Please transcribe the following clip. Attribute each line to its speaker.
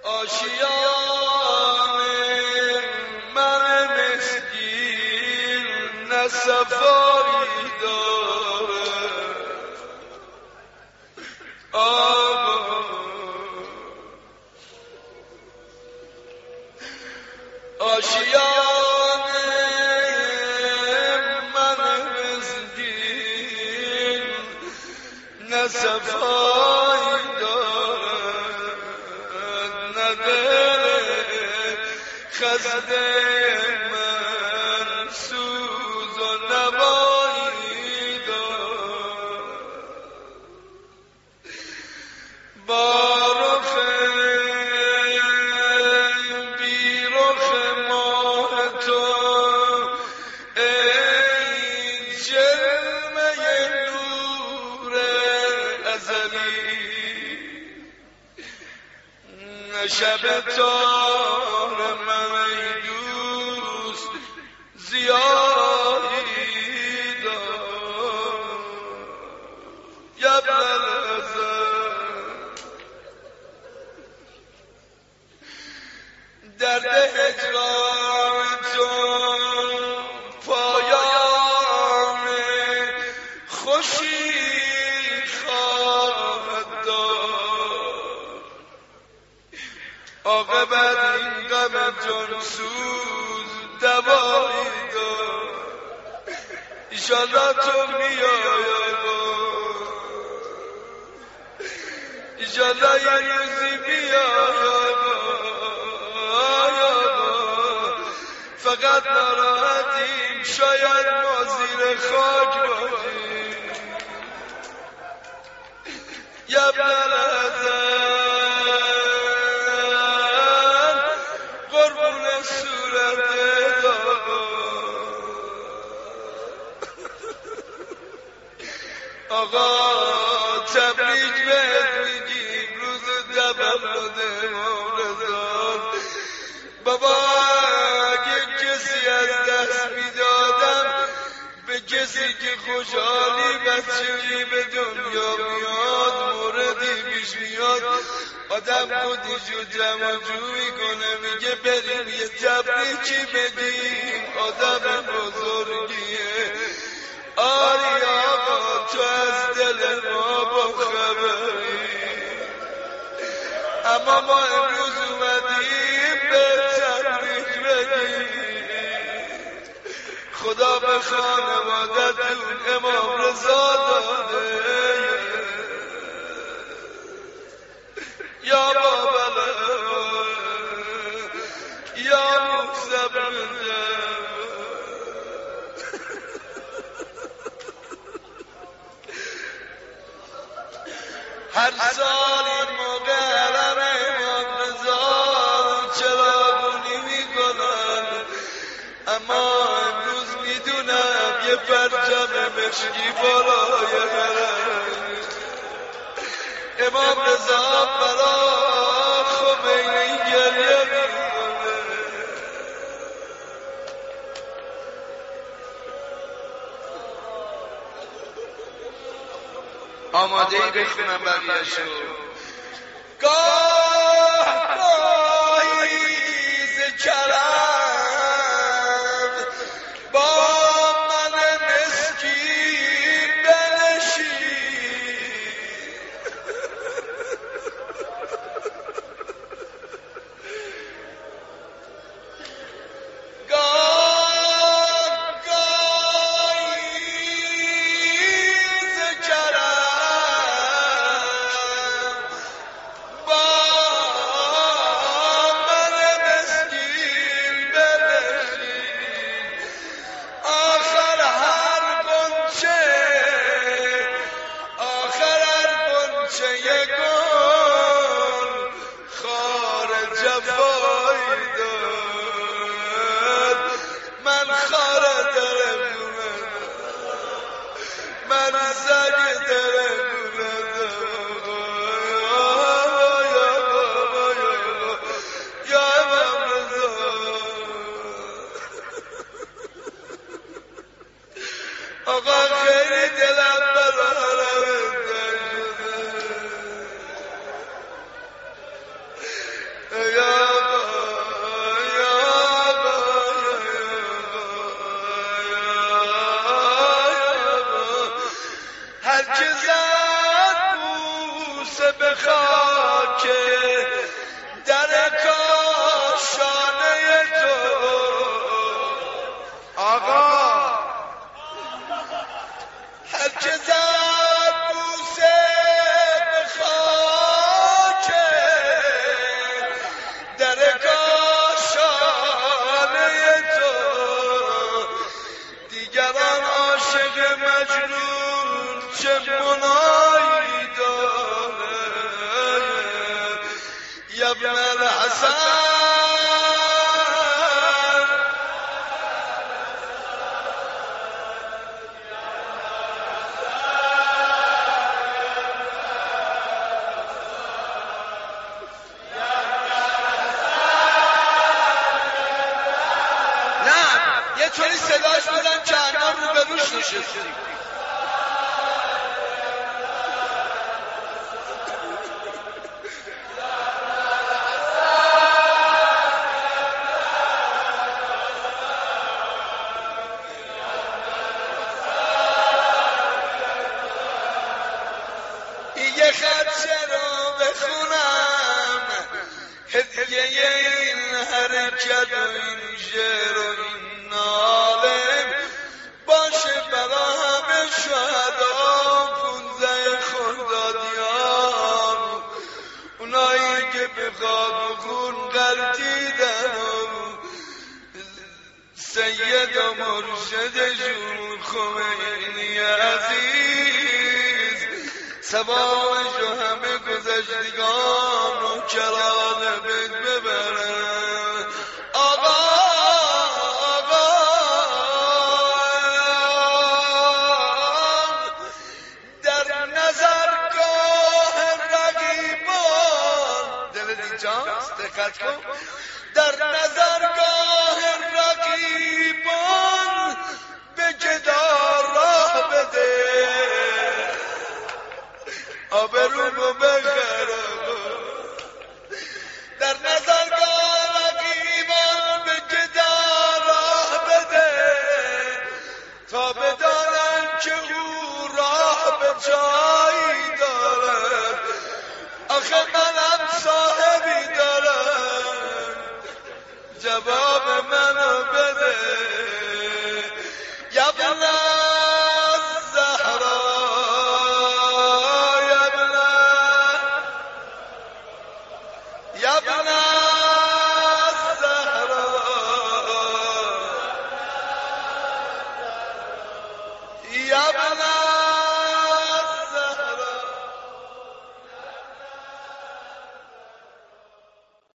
Speaker 1: آشیان من مسکین نه صفایی داره آشیان من مسکین نه صفایی دارد نه دل خسته من سوز و نوایی دارد با رخ بی رخ ماه تو ای جلوه نور ازلی شب تار من ای دوست زیادی دار یا درد هجران تو پایان خوشی خواهد داد عاقبت این غم جانسوز دوایی داد ایشالله تو میای ایشالله یه روزی بیای فقط ناراحتیم شاید ما زیر خاک باشیم یا ابن الحسن قربون صورت آقا تبریک بهت میگیم روز تولد امام رضا بابا کسی که خوشحالی بچگی به دنیا میاد موردی پیش میاد آدم خودشو جمع جویی کنه میگه بریم یه تبریکی بدیم آدم بزرگیه آری آقا تو از دل ما با خبری اما ما امروز اومدیم به تبریک بدیم خدا به خانوادتون امام رضا داده یا بابا یا مصبر هر سال این موقع علم امام رضا چراغونی میکنن اما یه پرچم مشکی بالای حرم امام رضا برا خمینی گریه میکنه آماده ای بخونم بقیه‌شو گاهی ز کرم با با بوسه به خاک در کاشانه تو آقا هر که زد بوسه به خاک در کاشانه تو دیگران عاشق مجنون چه منایی داره یا ابن الحسن یه طوری صداش بودن که انام رو به روش نشستیم یه خدشه رو بخونم هدیه این حرکت و این شعر و این ناله باشه برا همه شهدا 15 خردادیان اونایی که به خواب خون غلطیدن و سید و مرشدشون خمینی عزیز ثوابش و همه گذشتگان و کرال بید ببرن آقا در نظرگاه رقیبان دل دیجانست دقت کن در نظرگاه رقیبان به جدار راه بده آبرومو بخره در نظرگاه رقیبان به جدار راه بده تا بدانن که او راه به جایی داره آخه منم صاحبی دارم جواب منو بده یا ابن الزهرا یا ابن الزهرا یا ابن